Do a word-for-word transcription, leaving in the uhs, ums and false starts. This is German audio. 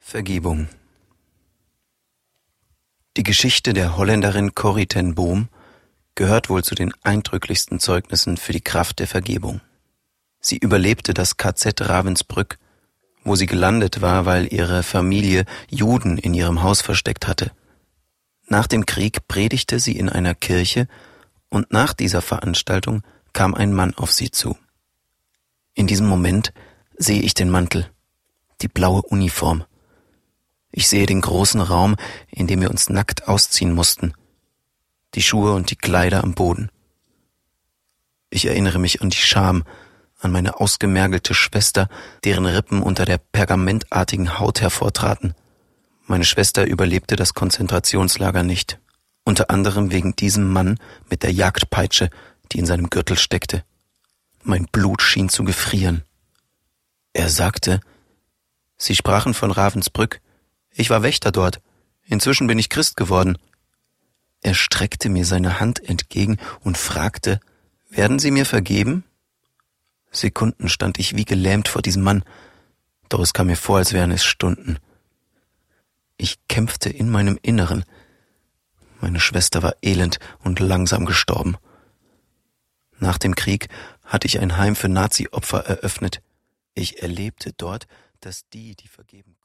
Vergebung. Die Geschichte der Holländerin Corrie ten Boom gehört wohl zu den eindrücklichsten Zeugnissen für die Kraft der Vergebung. Sie überlebte das K Z Ravensbrück, wo sie gelandet war, weil ihre Familie Juden in ihrem Haus versteckt hatte. Nach dem Krieg predigte sie in einer Kirche und nach dieser Veranstaltung kam ein Mann auf sie zu. In diesem Moment sehe ich den Mantel, die blaue Uniform. Ich sehe den großen Raum, in dem wir uns nackt ausziehen mussten, die Schuhe und die Kleider am Boden. Ich erinnere mich an die Scham, an meine ausgemergelte Schwester, deren Rippen unter der pergamentartigen Haut hervortraten. Meine Schwester überlebte das Konzentrationslager nicht, unter anderem wegen diesem Mann mit der Jagdpeitsche, die in seinem Gürtel steckte. Mein Blut schien zu gefrieren. Er sagte, Sie sprachen von Ravensbrück. Ich war Wächter dort. Inzwischen bin ich Christ geworden. Er streckte mir seine Hand entgegen und fragte, werden Sie mir vergeben? Sekunden stand ich wie gelähmt vor diesem Mann, doch es kam mir vor, als wären es Stunden. Ich kämpfte in meinem Inneren. Meine Schwester war elend und langsam gestorben. Nach dem Krieg hatte ich ein Heim für Nazi-Opfer eröffnet. Ich erlebte dort, dass die, die vergeben